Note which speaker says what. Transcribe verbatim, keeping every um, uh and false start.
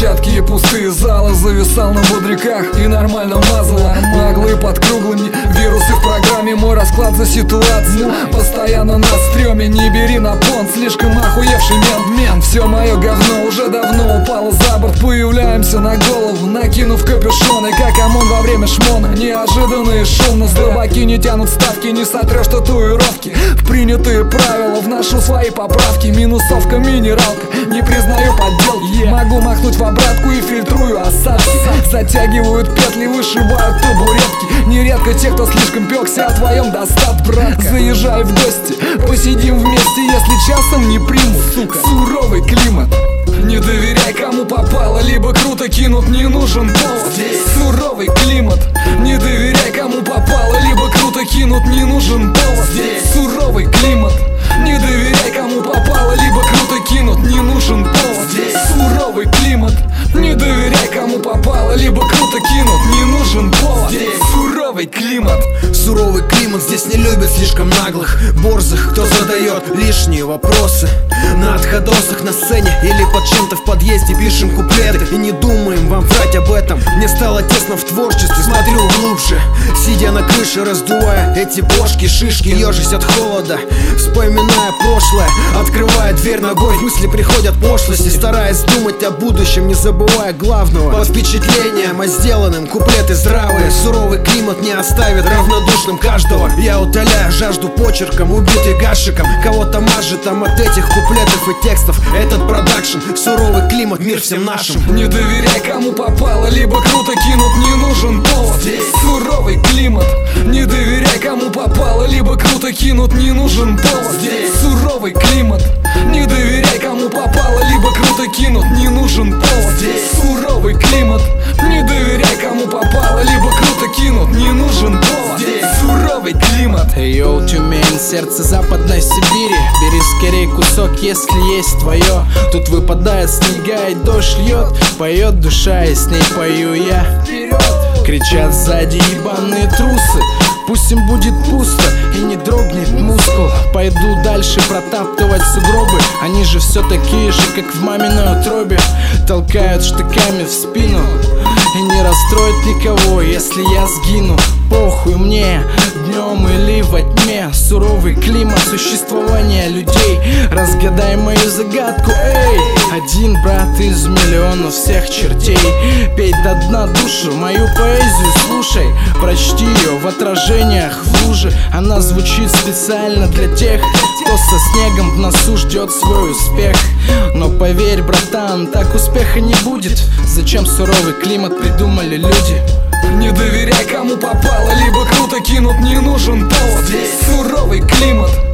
Speaker 1: площадки и пустые залы. Зависал на бодряках и нормально мазал. Наглые под круглыми, вирусы в программе. Мой расклад за ситуацию постоянно на стреме. Не бери на понт, слишком охуевший мент, мент. Все мое говно уже давно упало за борт. Появляемся на голову, накинув капюшоны, как ОМОН во время шмона. Неожиданно и шумно, слабаки не тянут ставки. Не сотрешь татуировки в принятые правила, вношу свои поправки. Минусовка, минералка, не признаю подделки. yeah. Могу махнуть в обратку и фильтрую осадки. Затягивают петли, вышибают табуретки. Нередко те, кто слишком пёкся о твоем достатке. Заезжай в гости, посидим вместе, если часом не примут, сука. Суровый климат. Не доверяй, кому попало, либо круто кинут, не нужен повод. Здесь суровый климат. Не доверяй, кому попало, либо круто кинут, не нужен повод. Здесь суровый климат. Не доверяй, кому попало, либо круто кинут, не нужен повод. Здесь суровый климат. Не доверяй, кому попало, либо круто кинут, не нужен повод. Здесь суровый климат.
Speaker 2: Суровый климат, здесь не любят слишком наглых, борзых, кто задает лишние вопросы. На отходосах на сцене или под чем-то в подъезде пишем куплеты и не думаем вам врать об этом. Мне стало тесно в творчестве, смотрю глубже, сидя на крыше, раздувая эти бошки, шишки, ежась от холода, вспоминая прошлое, открывая дверь ногой. Мысли приходят пошлости, стараясь думать о будущем, не забывая главного. Под впечатлением о сделанном куплеты здравые. Суровый климат не оставит равнодушным каждого. Я утоляю жажду почерком, убитый гашиком. Кого-то мажет там от этих куплетов и текстов. Этот продакшн, суровый климат, мир всем нашим.
Speaker 1: Не доверяй, кому попало, либо круто кинут, не нужен повод. Здесь суровый климат. Не доверяй, кому попало, либо круто кинут, не нужен повод. Здесь суровый климат. Не доверяй, кому попало, либо круто кинут, не нужен повод. Здесь суровый климат. Не доверяй, кому попало, либо круто кинут, не нужен повод. Здесь суровый климат.
Speaker 3: Йоу, Тюмень, сердце Западной Сибири. Бери скорей кусок, если есть твое. Тут выпадает снега и дождь льет. Поет душа, и с ней пою я. Вперед! Кричат сзади ебаные трусы. Пусть им будет пусто и не дрогнет мускул. Пойду дальше протаптывать сугробы. Они же все такие же, как в маминой утробе. Толкают штыками в спину. И не расстроит никого, если я сгину. Похуй мне, днем или во тьме. Суровый климат существования людей. Разгадай мою загадку, эй. Один брат из миллиона всех чертей. Пей до дна душу, мою поэзию слушай. Прочти ее в отражениях в луже. Она звучит специально для тех, кто со снегом в носу ждет свой успех. Но поверь, братан, так успеха не будет. Зачем суровый климат придумали люди?
Speaker 1: Не доверяй, кому попало, либо круто кинут, не нужен повод. Здесь суровый климат.